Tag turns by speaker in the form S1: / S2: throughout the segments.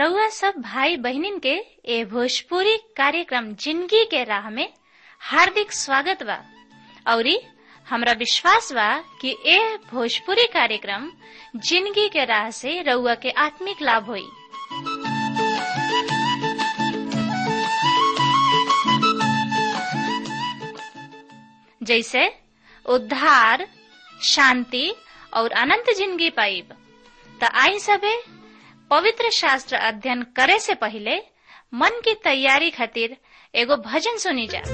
S1: रउआ सब भाई बहनिन के ए भोजपुरी कार्यक्रम जिंदगी के राह में हार्दिक स्वागत बा। औरी हमरा विश्वास बा कि ए भोजपुरी कार्यक्रम जिंदगी के राह से रउआ के आत्मिक लाभ होई। जैसे उद्धार, शांति और अनंत जिंदगी पाइब। त आई सबे पवित्र शास्त्र अध्ययन करे से पहले मन की तैयारी खातिर एगो भजन सुनी जा।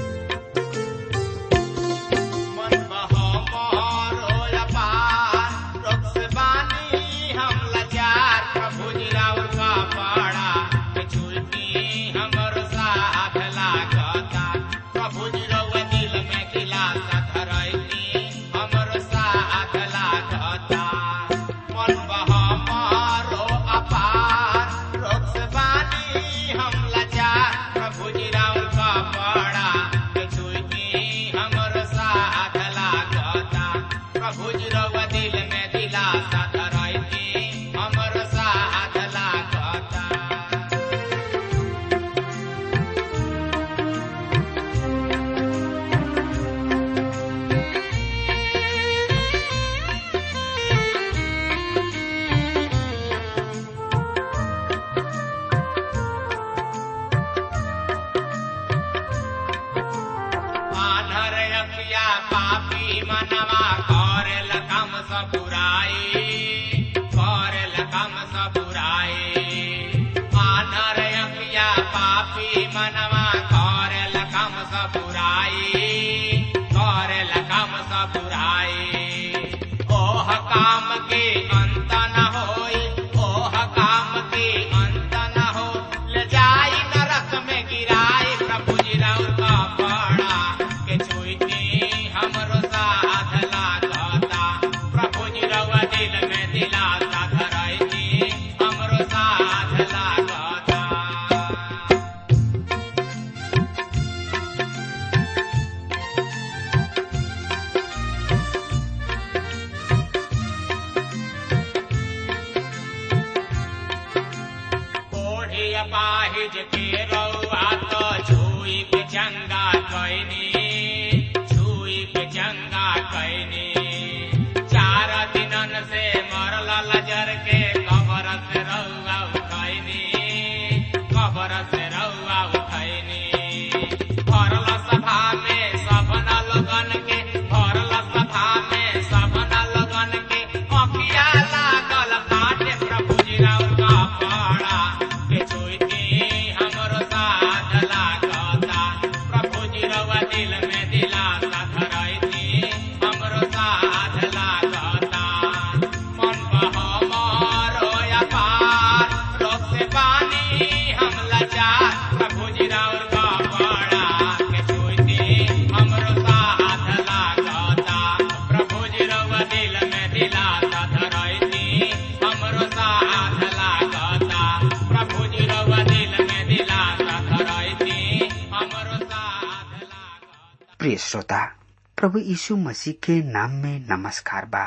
S2: प्रिय श्रोता, प्रभु यीशु मसीह के नाम में नमस्कार बा।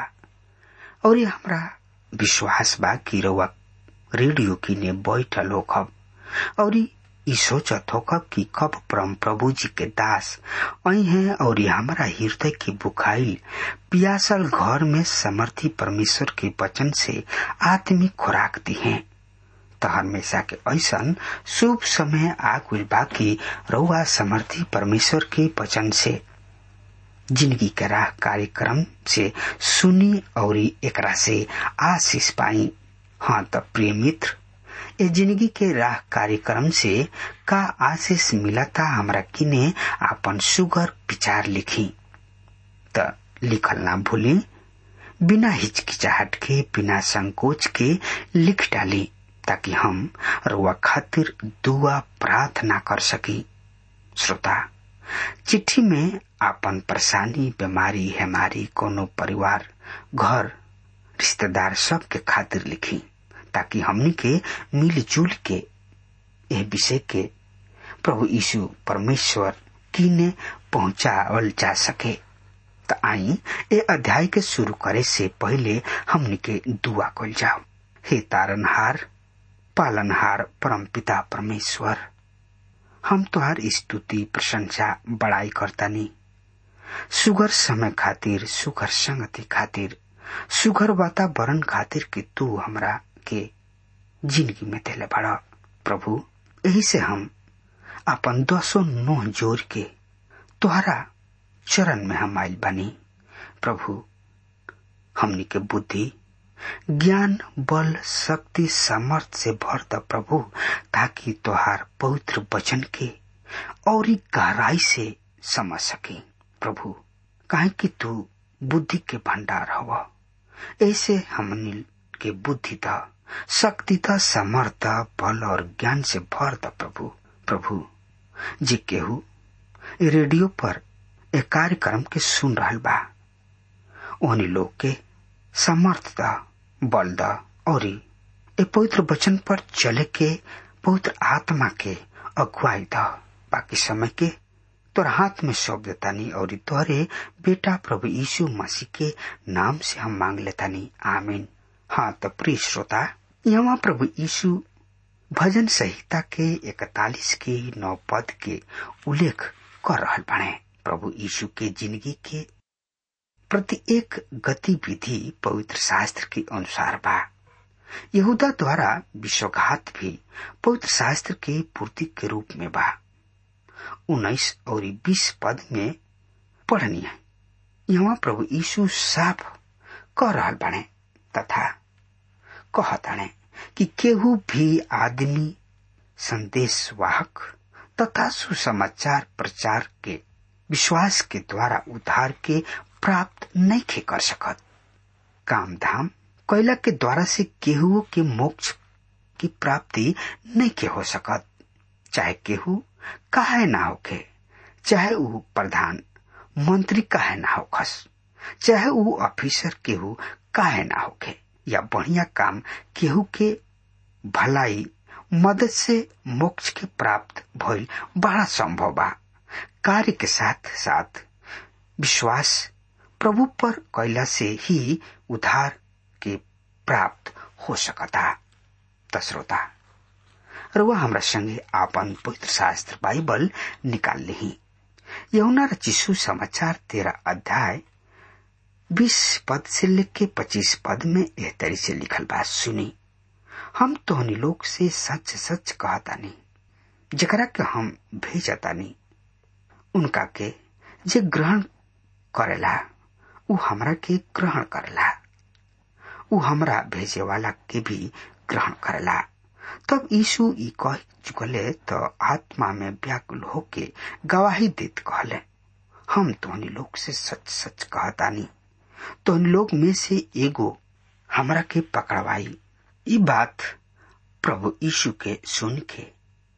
S2: और ये हमरा विश्वास बा कि रउआ रेडियो की ने बैठल होखब और ई सोचत होखब कि कब परम प्रभु जी के दास आई हैं और हमारा हृदय की बुखाइल पियासल घर में समर्थी परमेश्वर के वचन से आत्मिक खुराक दी है। तो हमेशा के ऐसन शुभ समय आगुल बाकी रउआ समर्थी परमेश्वर के वचन से जिंदगी के राह कार्यक्रम से सुनी और एकरा से आशीष पाई। हाँ तो प्रिय मित्र, ये जिंदगी के राह कार्यक्रम से का आशीष मिला था हमरा किने आपन सुगर विचार लिखी। तो लिखल ना भूली, बिना हिचकिचाहट के बिना संकोच के लिख डाली ताकि हम रुआ खातिर दुआ प्रार्थना कर सकी। श्रोता, चिट्ठी में आपन परेशानी, बीमारी, हमारी कोनो परिवार, घर, रिश्तेदार सब के खातिर लिखी ताकि हमनी के मिलजुल के यह विषय के प्रभु यीशु परमेश्वर कीने पहुंचावल जा सके। तो आई ये अध्याय के शुरू करे से पहले हमनी के दुआ कल जाओ। हे तारनहार, पालनहार परमपिता परमेश्वर, हम तोहार स्तुति प्रशंसा बड़ाई करतानी। सुगर समय खातिर, सुगर संगति खातिर, सुगर वातावरण खातिर कि तू हमरा के जिंदगी में देले बड़ा प्रभु। यही से हम अपन 10 जोर के तोहरा चरण में हम आइल बानी प्रभु। हमनी के बुद्धि, ज्ञान, बल, शक्ति, सामर्थ से भर द प्रभु, ताकि तोहार पवित्र वचन के और गहराई से समझ सके प्रभु। काहे कि तू बुद्धि के भंडार हवा। ऐसे हमनी के बुद्धि द, शक्ति द, सामर्थ, बल और ज्ञान से भर द प्रभु। प्रभु जी केहू रेडियो पर एक कार्यक्रम के सुन रहल बा, ओहनी लोग के सामर्थ द, बल द और ए पवित्र वचन पर चले के पवित्र आत्मा के अगुवाई द। बाकी समय के तोर हाथ में सौंप देतानी और तोहरे बेटा प्रभु यीशु मसीह के नाम से हम मांग लेतानी, आमीन। हाँ तो प्रिय श्रोता, यहाँ प्रभु यीशु भजन संहिता के 41 के 9 पद के उल्लेख कर रहल बाणे। प्रभु यीशु के जिंदगी के प्रत्येक गतिविधि पवित्र शास्त्र के अनुसार बा। यहूदा द्वारा विश्वासघात भी पवित्र शास्त्र के पूर्ति के रूप में बा। 19 और 20 पद में पढ़नी है। यहाँ प्रभु यीशु साफ कह रहल बाणे तथा कहताणे कि केहू भी आदमी संदेशवाहक तथा सुसमाचार प्रचार के विश्वास के द्वारा उद्धार के प्राप्त नहीं कर सकत। काम धाम कैला के द्वारा से केहू के मोक्ष की प्राप्ति नहीं के हो सकत। चाहे केहू काहे ना होखे, चाहे ऊ प्रधान मंत्री काहे ना होखस, चाहे ऊ ऑफिसर केहू काहे ना होखे, या बढ़िया काम केहू के भलाई मदद से मोक्ष के प्राप्त भइल बड़ा संभव बा। कार्य के साथ साथ विश्वास प्रभु पर कैला से ही उद्धार के प्राप्त हो सकता। त श्रोता, रउआ हमरा संगे आपन पवित्र शास्त्र बाइबल निकाल लिही। यूहन्ना रचित सुसमाचार 13 अध्याय 20 पद से लेके 25 पद में एह तरी से लिखल बात सुनी। हम तोहनी लोग से सच सच कहतानी, जकरा के हम भेजतानी उनका के जे ग्रहण करेला उ हमरा के ग्रहण करेला, उ हमरा भेजे वाला के भी ग्रहण करेला। तब यीशु ई कह चुकले तो आत्मा में व्याकुल होके गवाही देत कहले, हम तोहनी लोग से सच सच कहतानी, तोहनी लोग में से एगो हमरा के पकड़वाई। ई बात प्रभु यीशु के सुन के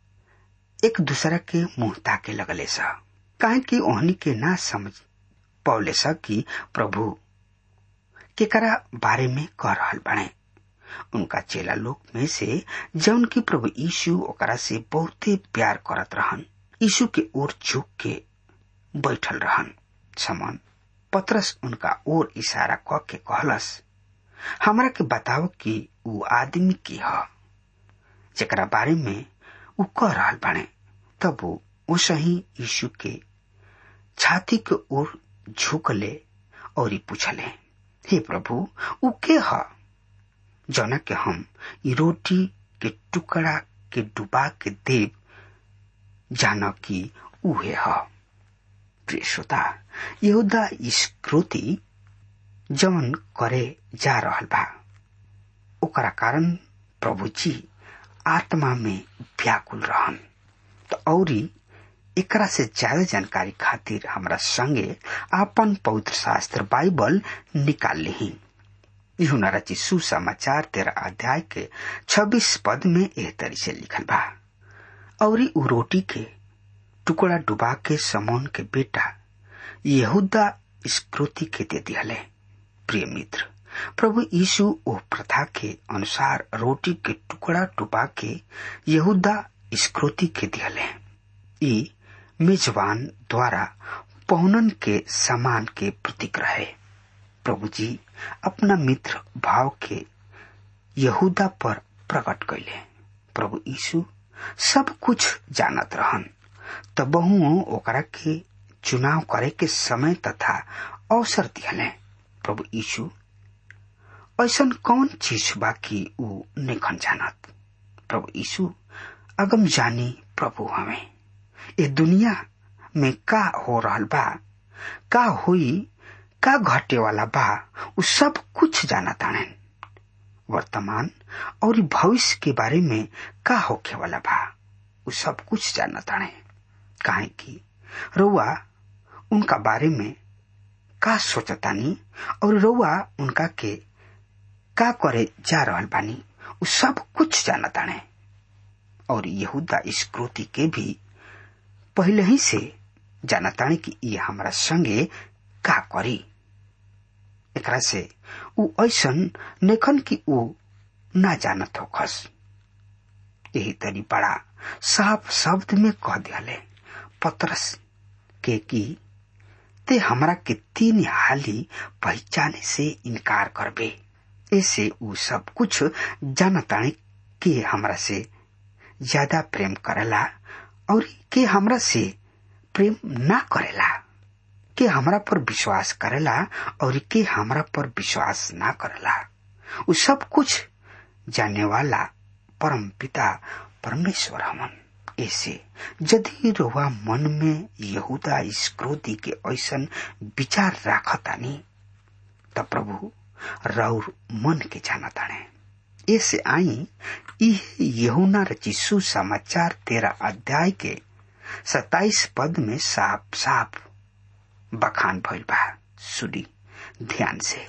S2: एक दूसरा के मुंह ताके लगले सा, काहे कि ओहनी के ना समझ पौले सा कि प्रभु केकरा बारे में कह रहल बाणे। उनका चेला लोग में से जौन की प्रभु यीशु ओकरा से बहुते प्यार करत रहन, यीशु के ओर झुक के बैठल रहन। समन पतरस उनका ओर इशारा क के कहलस, हमरा के बताओ कि उ आदमी के ह जेकरा बारे में उ कह रहल बाणे। तब वो ओसही यीशु के छाती के ओर झुकले और पूछले, हे प्रभु, उ के ह जौना के हम ई रोटी के टुकड़ा के डुबा के देव जाना कि उहे ह। प्रिय श्रोता, यहूदा इस्करियोती जवन करे जा रहल बा ओकरा कारण प्रभु जी आत्मा में व्याकुल रहन। तो औरी एकरा से ज्यादा जानकारी खातिर हमरा संगे आपन पवित्र शास्त्र बाइबल निकाल लिही। यूहन्ना रचित सुसमाचार 13 अध्याय के 26 पद में एह तरी से लिखल बा, औरी उ रोटी के टुकड़ा डुबा के समौन के बेटा यहूदा इस्करियोती के दे दिहले। प्रिय मित्र, प्रभु यीशु ओ प्रथा के अनुसार रोटी के टुकड़ा डुबा के यहूदा इस्करियोती के दिहले। ई मेजबान द्वारा पहुनन के सम्मान के प्रतीक रहे। प्रभु जी अपना मित्र भाव के यहूदा पर प्रकट कैले प्रभु यीशु सब कुछ जानत रहन, तबहू ओकरा के चुनाव करे के समय तथा अवसर दिहले। प्रभु यीशु ऐसन कौन चीज बा कि ऊ नेखन जानत। प्रभु यीशु अगम जानी प्रभु हमें ए दुनिया में का हो रहल बा, का हुई, का घटे वाला बा, ऊ सब कुछ जानत आनन। वर्तमान और भविष्य के बारे में का होखे वाला बा, ऊ सब कुछ जानत आने। काहे कि रउआ उनका बारे में का सोचतानी और रउआ उनका के का करे जा रहल बानी, ऊ सब कुछ जानत आने। और यहूदा इस्करियोती के भी पहले ही से जानतानी कि ये हमारा संगे का करी। एकरा से ऊ ऐसन नेखन कि ऊ ना जानत होखस। यही तरी बड़ा साफ शब्द में कह दियाले पतरस के कि ते हमरा के 3 हाली पहचाने से इनकार करबे। ऐसे ऊ सब कुछ जानतानी कि हमरा से ज्यादा प्रेम करेला और के हमरा से प्रेम ना करेला, के हमरा पर विश्वास करेला और के हमरा पर विश्वास ना करेला। ऊ सब कुछ जानने वाला परम पिता परमेश्वर हमन। ऐसे यदि रउआ मन में यहूदा इस्करियोती के ऐसन विचार राखतानी त प्रभु राउर मन के जानताने। ऐसे आई यूहन्ना रचित सुसमाचार 13 अध्याय के 27 पद में साफ साफ बखान भइल बा। सुनी ध्यान से।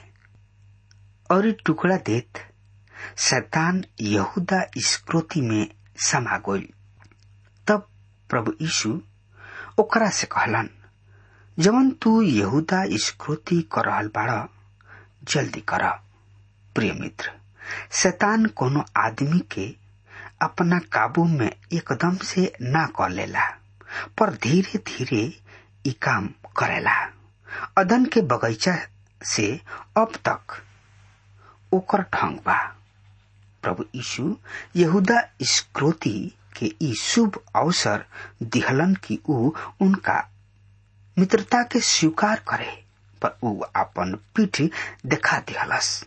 S2: और टुकड़ा देत शैतान यहूदा इस्करियोती में समा गइल। तब प्रभु यीशु ओकरा से कहलन, जवन तू यहूदा इस्करियोती कर रहल बाड़ा, जल्दी कर। प्रिय मित्र, शैतान कोनो आदमी के अपना काबू में एकदम से ना कर लेला, पर धीरे धीरे ई काम करेला। अदन के बगीचा से अब तक ओकर ढंग बा। प्रभु यीशु यहूदा इस्करियोती के ई शुभ अवसर दिहलन कि ऊ उनका मित्रता के स्वीकार करे, पर ऊ अपन पीठ दिखा दिहलस।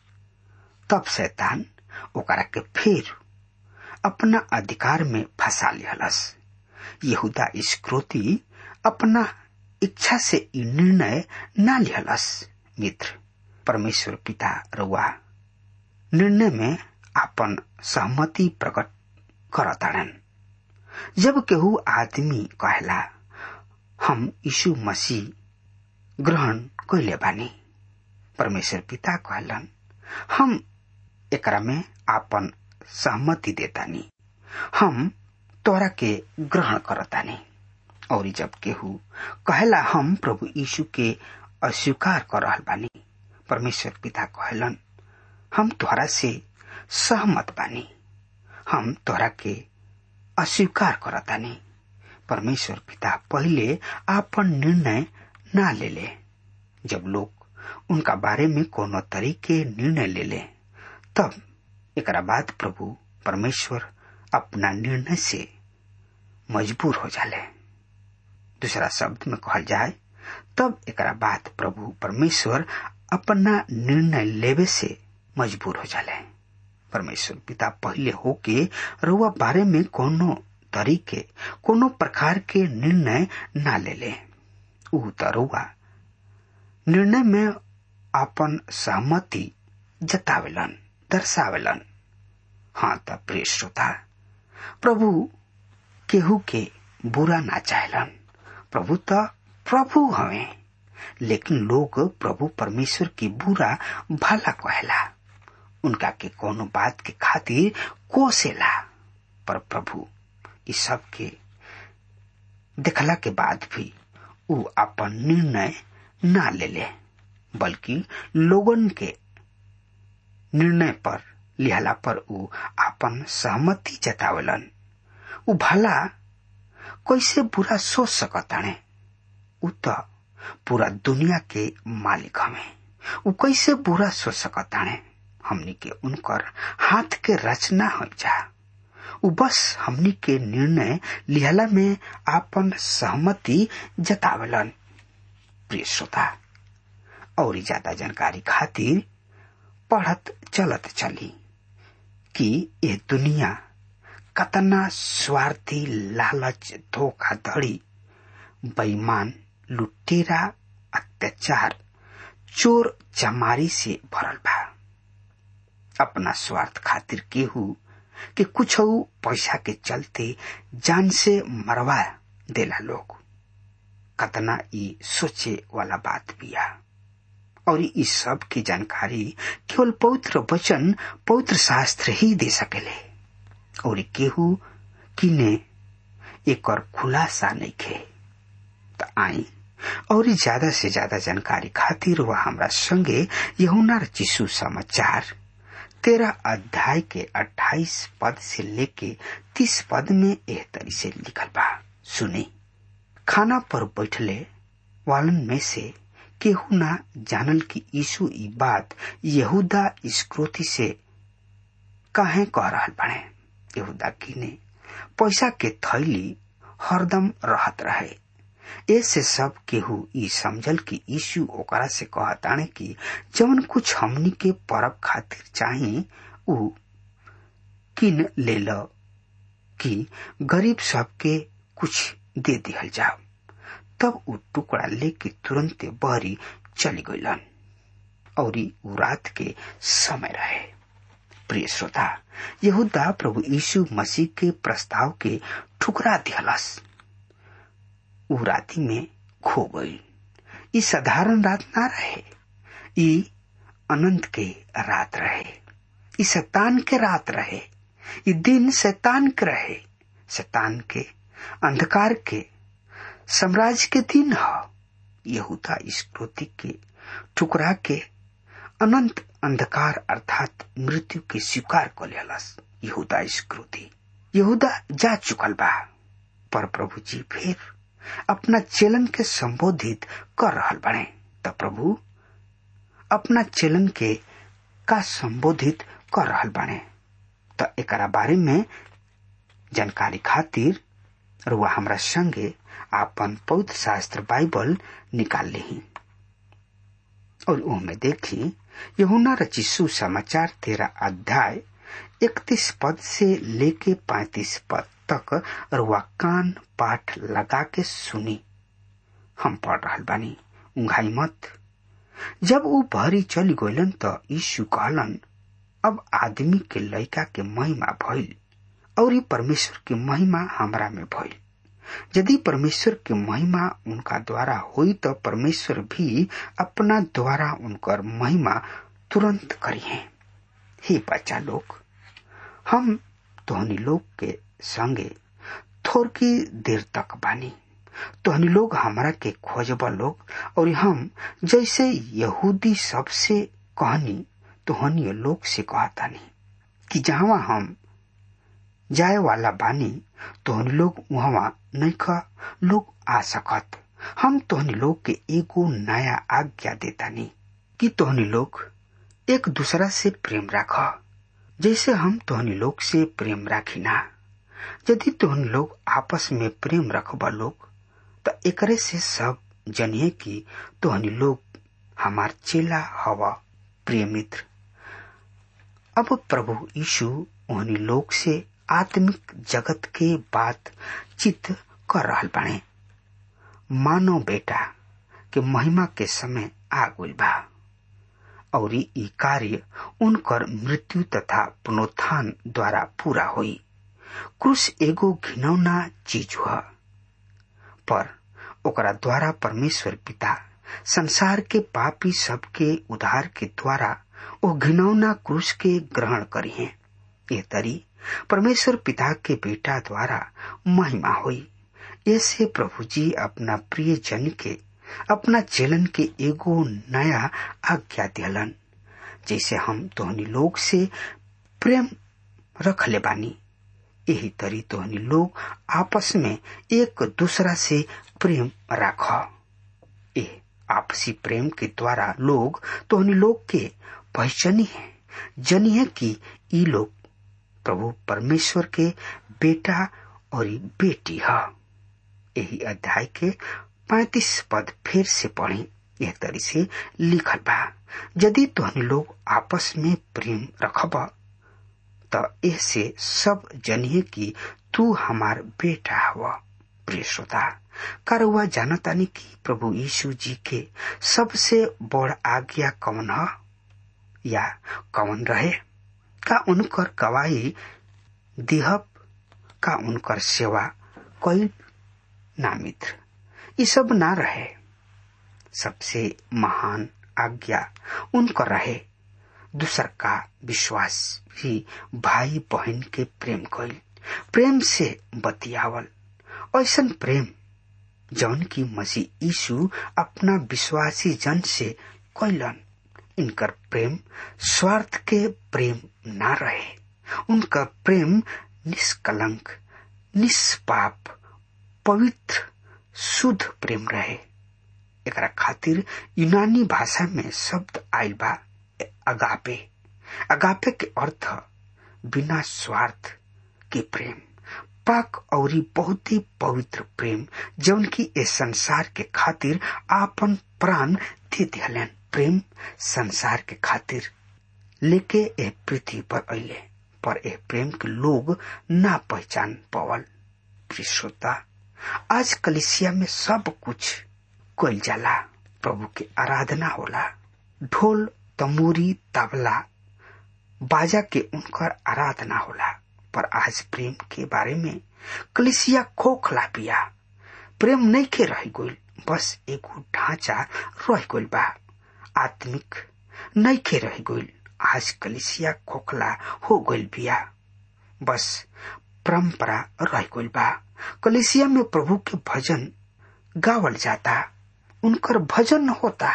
S2: तब शैतान ओकरा के फिर अपना अधिकार में फंसा लिहलस। यहूदा इस्करियोती अपना इच्छा से ई निर्णय ना लिहलस। मित्र, परमेश्वर पिता रउआ निर्णय में अपन सहमति प्रकट करताड़न। जब केहू आदमी कहला हम यीशु मसीह ग्रहण कइले बानी, परमेश्वर पिता कहलन हम एकरा में आपन सहमति देतानी, हम तोरा के ग्रहण करतानी। और जब केहू कहला हम प्रभु यीशु के अस्वीकार कर रहल बानी, परमेश्वर पिता कहलन हम तोहरा से सहमत बानी, हम तोहरा के अस्वीकार करतानी। परमेश्वर पिता पहले आपन निर्णय ना ले ले। जब लोग उनका बारे में कोनो तरीके निर्णय ले ले, तब एकरा बाद प्रभु परमेश्वर अपना निर्णय से मजबूर हो जाले। दूसरा शब्द में कहल जाए, तब एकरा बाद प्रभु परमेश्वर अपना निर्णय लेवे से मजबूर हो जाले। परमेश्वर पिता पहले होके रउआ बारे में कोनो तरीके कोनो प्रकार के निर्णय ना ले ले। ऊ त रउआ निर्णय में अपन सहमति जतावेलन, दर्शावेलन। हाँ त प्रिय श्रोता, प्रभु केहू के बुरा ना चाहेलन। प्रभु त प्रभु हवे, लेकिन लोग प्रभु परमेश्वर की बुरा भला कहेला, उनका के कोनो बात के खातिर कोसेला। पर प्रभु इस सब के देखला के बाद भी ऊ अपन निर्णय ना ले ले, बल्कि लोगन के निर्णय पर लिहला पर ऊ अपन सहमति जतावेलन। ऊ भला कैसे बुरा सोच सकताने? ऊ तो पूरा दुनिया के मालिक हमें। ऊ कैसे बुरा सोच सकताने? हमनी के उनकर हाथ के रचना हो जा। उ बस हमनी के निर्णय लिहला में आपन सहमति जतावलन। प्रिय श्रोता, और ज्यादा जानकारी खातिर पढ़त चलत चली कि ये दुनिया कतना स्वार्थी, लालच, धोखाधड़ी, बेईमान, लुटेरा, अत्याचार, चोर चमारी से भरल बा। अपना स्वार्थ खातिर केहू के कुछ पैसा के चलते जान से मरवा देला लोग। कतना ई सोचे वाला बात बिया। और इस सब की जानकारी केवल पवित्र वचन, पवित्र शास्त्र ही दे सकेले। और केहू किने एक और खुलासा नहीं खे। तो आई और ज्यादा से ज्यादा जानकारी खातिर वह हमरा संगे यूहन्ना रचित सुसमाचार 13 अध्याय के 28 पद से लेके 30 पद में एह तरी से लिखल बा। सुनी। खाना पर बैठले वालन में से केहू ना जानल कि यीशु ई बात यहूदा इस्करियोती से काहे कह रहल बने। यहूदा किने पैसा के थैली हरदम रहत रहे। ऐसे सब केहू ई समझल कि यीशु ओकरा से कहताने कि जवन कुछ हमनी के परब खातिर चाही उ किन ले लो कि गरीब सबके कुछ दे दिहल जाओ। तब उ टुकड़ा लेके तुरंत बहरी चली गईलन। और उ रात के समय रहे। प्रिय श्रोता, यहूदा प्रभु यीशु मसीह के प्रस्ताव के ठुकरा दिहलस। उ राती में खो गई। ई साधारण रात ना रहे, ई अनंत के रात रहे, ई शैतान के रात रहे, ई दिन शैतान के रहे, शैतान के अंधकार के साम्राज्य के दिन ह। यहूदा इस्करियोती के ठुकरा के अनंत अंधकार अर्थात मृत्यु के स्वीकार कर लेलस। यहूदा इस्करियोती यहूदा जा चुकल बा। पर प्रभु जी फिर अपना चेलन के संबोधित कर रहल बने। तो प्रभु अपना चेलन के का संबोधित कर रहल बने। तो एकरा बारे में जानकारी खातिर रुआ हमरा संगे आपन पवित्र शास्त्र बाइबल निकाल ली और उनमें देखी यूहन्ना रचित सुसमाचार 13 अध्याय 31 पद से लेके 35 पद तक रुआ कान पाठ लगा के सुनी। हम पढ़ रहल बानी, उंघाई मत। जब वो बहरी चली गईलन तो यीशु कहलन, अब आदमी के लइका के महिमा भइल और ये परमेश्वर की महिमा हमरा में भइल। यदि परमेश्वर की महिमा उनका द्वारा हुई तो परमेश्वर भी अपना द्वारा उनकर महिमा तुरंत करिए। हे बच्चा लोग, हम तोहनी लोग के संगे थोड़ी देर तक बानी। तोहनी लोग हमरा के खोजबा लोग और हम जैसे यहूदी सबसे कहनी तोहनी लोग से कहतानी कि जहाँ हम जाए वाला बानी तोहनी लोग वहाँ नहीं लोग आ सकत। हम तोहनी लोग के एगो नया आज्ञा देतानी कि तोहनी लोग एक दूसरा से प्रेम राखा जैसे हम तोहनी लोग से प्रेम राखिना। यदि तोहनी लोग आपस में प्रेम रखबा लोग तो एकरे से सब जनिए कि तोहनी लोग हमार चेला हवा। प्रिय मित्र, अब प्रभु यीशु उन्हीं लोग से आत्मिक जगत के बात चित कर रहल बाणे। मानव बेटा के महिमा के समय आ गइल बा और ई कार्य उनकर मृत्यु तथा पुनरुत्थान द्वारा पूरा हुई। क्रूस एगो घिनौना चीज हुआ, पर ओकरा द्वारा परमेश्वर पिता संसार के पापी सबके उद्धार के द्वारा ओ घिनौना क्रूस के ग्रहण करी है। ये तरी परमेश्वर पिता के बेटा द्वारा महिमा हुई। ऐसे प्रभु जी अपना प्रिय जन के, अपना चेलन के एगो नया आज्ञा दिलन, जैसे हम तोहनी लोग से प्रेम रख ले बानी यही तरी तोहनी लोग आपस में एक दूसरा से प्रेम राखो। ए आपसी प्रेम के द्वारा लोग तोहनी लोग के पहचानी है, जनी है कि ई लोग प्रभु परमेश्वर के बेटा और बेटी है। यही अध्याय के 35 पद फिर से पढ़ी। यह तरी से लिखल बा, यदि तुहनी लोग आपस में प्रेम रखब तो ऐसे सब जनिए कि तू हमार बेटा हवा। प्रिय श्रोता, कारवा जानतानी कि प्रभु यीशु जी के सबसे बड़ आज्ञा कौन है या कौन रहे? का उनकर गवाही दिहब? का उनकर सेवा कोई ना मित्र? ये सब ना रहे। सबसे महान आज्ञा उनकर रहे दूसर का विश्वास ही भाई बहन के प्रेम कइल, प्रेम से बतियावल, ऐसन प्रेम जौन की मसीह यीशु अपना विश्वासी जन से कइलन। इनकर प्रेम स्वार्थ के प्रेम ना रहे। उनका प्रेम निष्कलंक, निष्पाप, पवित्र, शुद्ध प्रेम रहे। एकरा खातिर यूनानी भाषा में शब्द आइल बा अगापे। अगापे के अर्थ बिना स्वार्थ के प्रेम, पाक और बहुत ही पवित्र प्रेम, जौन की इस संसार के खातिर आपन प्राण दे दिहलन। प्रेम संसार के खातिर लेके ए पृथ्वी पर अइले, पर ए प्रेम के लोग ना पहचान पावल। प्रिय श्रोता, आज कलीसिया में सब कुछ कइल जाला, प्रभु के आराधना होला, ढोल तमूरी तबला बाजा के उनकर आराधना होला। पर आज प्रेम के बारे में कलीसिया खोखला बिया। प्रेम नहीं के रह गइल, बस एगो ढांचा रह गइल बा, आत्मिक नहीं के रह गइल। आज कलीसिया खोखला हो गइल बिया, बस परंपरा रह गइल बा। कलीसिया में प्रभु के भजन गावल जाता, उनकर भजन होता,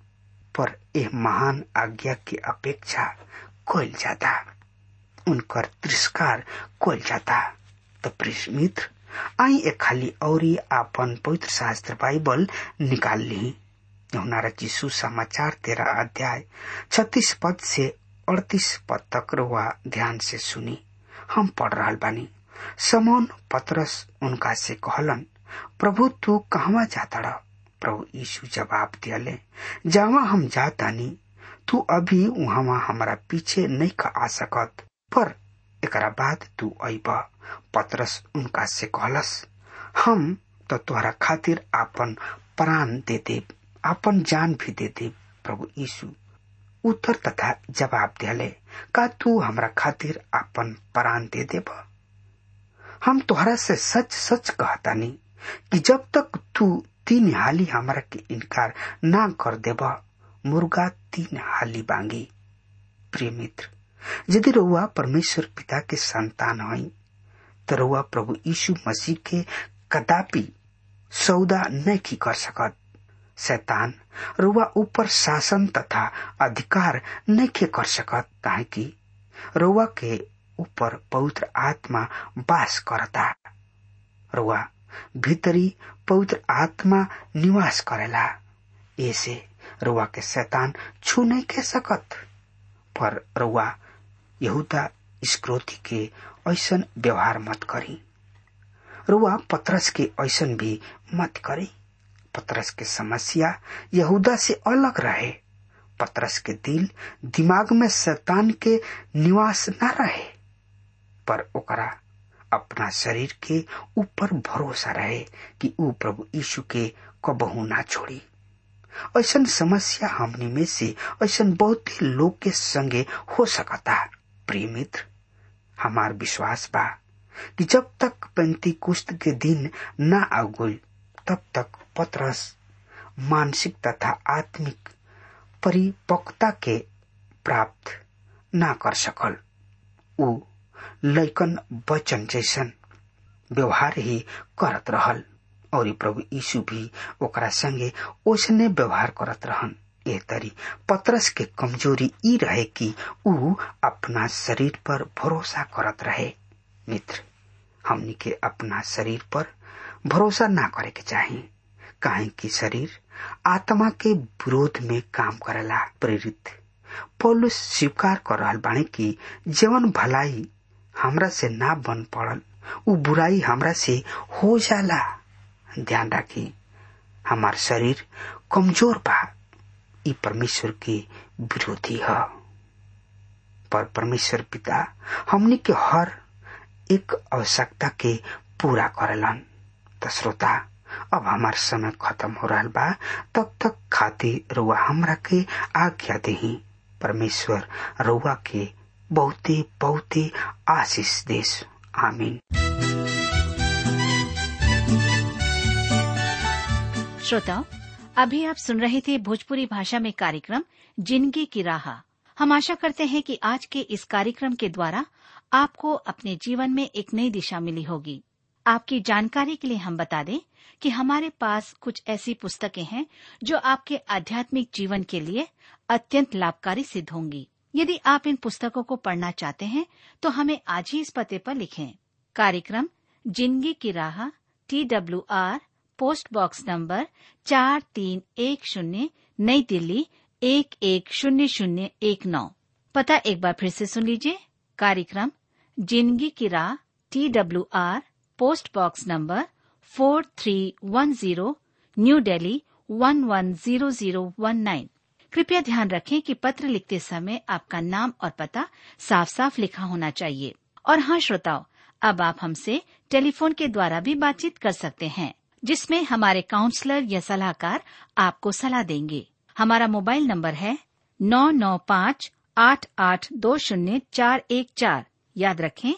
S2: पर यह महान आज्ञा की अपेक्षा कइल जाता, उनकर तिरस्कार कइल जाता। तो प्रिय मित्र, आई एक खाली औरी आपन पवित्र शास्त्र बाइबल निकाल ली। यूहन्ना रचित सुसमाचार 13 अध्याय 36 पद से 38 पद तक रुआ ध्यान से सुनी। हम पढ़ रहल बानी। समौन पतरस उनका से कहलन, प्रभु तू कहवा जाता रह? प्रभु यीशु जवाब दियाले, जावा हम जातानी, तू अभी वहां हमारा पीछे नहीं का आ सकत, पर एकरा बाद तू अइबा। पतरस उनका से कहलस, हम तो तोहरा खातिर आपन प्राण दे दे, आपन जान भी दे दे। प्रभु यीशु उत्तर तथा जवाब दियाले, का तू हमरा खातिर आपन प्राण दे देब? हम तोहरा से सच सच कहतानी कि जब तक तू 3 हाली हमरा के इनकार ना कर देब, मुर्गा 3 हाली बांगी। प्रिय मित्र, यदि रउआ परमेश्वर पिता के संतान हई तो रउआ प्रभु यीशु मसीह के कदापि सौदा नहीं कर सकत। शैतान रउआ ऊपर शासन तथा अधिकार नहीं कर सकत, काहे कि रउआ के ऊपर पवित्र आत्मा वास करता। रउआ भीतरी पवित्र आत्मा निवास करेला, ऐसे रउआ के शैतान छू नहीं के सकत। पर रउआ यहूदा इस्करियोती के ऐसन व्यवहार मत करी, रउआ पतरस के ऐसन भी मत करी। पतरस के समस्या यहूदा से अलग रहे। पतरस के दिमाग में शैतान के निवास न रहे, पर ओकरा अपना शरीर के ऊपर भरोसा रहे कि ऊ प्रभु यीशु के कबहू ना छोड़ी। ऐसन समस्या हमने में से ऐसन बहुत ही लोग के संगे हो सकता। प्रिय मित्र, हमार विश्वास बा कि जब तक पेंतीकुस्त के दिन ना आगुल, तब तक पतरस मानसिक तथा आत्मिक परिपक्वता के प्राप्त ना कर सकल। ऊ लइकन बचन जैसन व्यवहार ही करत रहल और प्रभु यीशु भी ओकरा संगे ओसने व्यवहार करत रहन। ए तरी पतरस के कमजोरी ई रहे कि ऊ अपना शरीर पर भरोसा करत रहे। मित्र, हमनी के अपना शरीर पर भरोसा ना करे के चाहिए, काहे कि शरीर आत्मा के विरोध में काम करेला। प्रेरित पौलुस स्वीकार कर रहल बाणे कि जवन भलाई हमरा से ना बन पड़ल, उ बुराई हमरा से हो जाला। ध्यान रखी, हमार शरीर कमजोर बा, ई परमेश्वर के विरोधी है, पर परमेश्वर पिता हमनी के हर एक आवश्यकता के पूरा करेलन। तो श्रोता, अब हमार समय खत्म हो रहा बा, तब तक खातिर रउआ हमरा के आज्ञा देही। परमेश्वर रउआ के बहुते बहुते आशीष देश। आमीन।
S3: श्रोताओ, अभी आप सुन रहे थे भोजपुरी भाषा में कार्यक्रम जिंदगी की राह। हम आशा करते हैं कि आज के इस कार्यक्रम के द्वारा आपको अपने जीवन में एक नई दिशा मिली होगी। आपकी जानकारी के लिए हम बता दें कि हमारे पास कुछ ऐसी पुस्तकें हैं जो आपके आध्यात्मिक जीवन के लिए अत्यंत लाभकारी सिद्ध होंगी। यदि आप इन पुस्तकों को पढ़ना चाहते हैं तो हमें आज ही इस पते पर लिखें। कार्यक्रम जिंदगी की राह, TWR, पोस्ट बॉक्स नंबर 4310, नई दिल्ली 110019। पता एक बार फिर से सुन लीजिए। कार्यक्रम जिंदगी की राह, TWR, post box number 4310, New Delhi 110019। कृपया ध्यान रखें कि पत्र लिखते समय आपका नाम और पता साफ साफ लिखा होना चाहिए। और हाँ श्रोताओ, अब आप हमसे टेलीफोन के द्वारा भी बातचीत कर सकते हैं, जिसमें हमारे काउंसलर या सलाहकार आपको सलाह देंगे। हमारा मोबाइल नंबर है 9958820414। याद रखें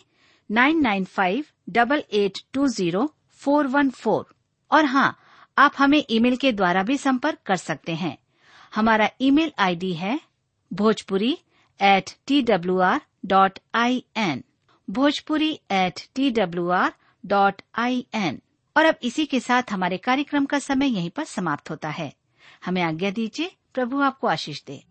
S3: 9958820414। और हाँ, आप हमें ईमेल के द्वारा भी संपर्क कर सकते हैं। हमारा ईमेल आईडी है bhojpuri@twr.in, bhojpuri@twr.in। और अब इसी के साथ हमारे कार्यक्रम का समय यहीं पर समाप्त होता है। हमें आज्ञा दीजिए। प्रभु आपको आशीष दे।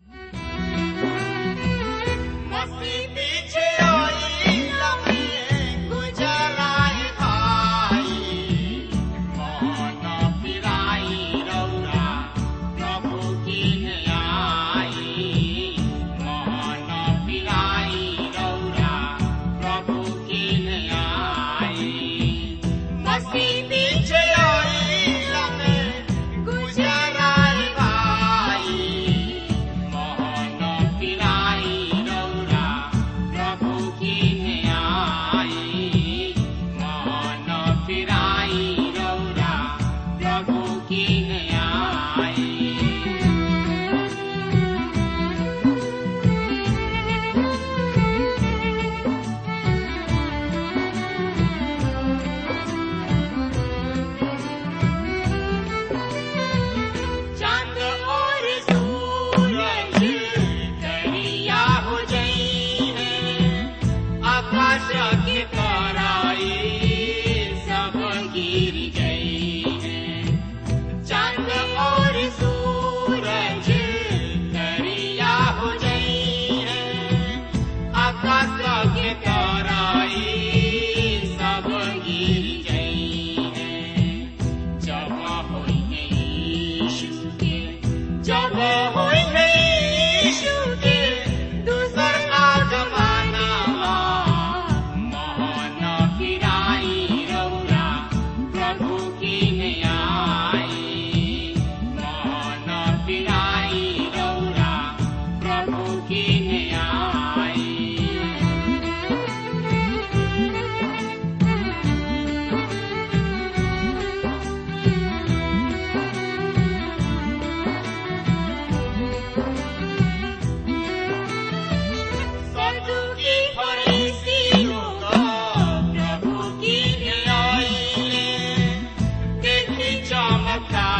S4: चमत्कार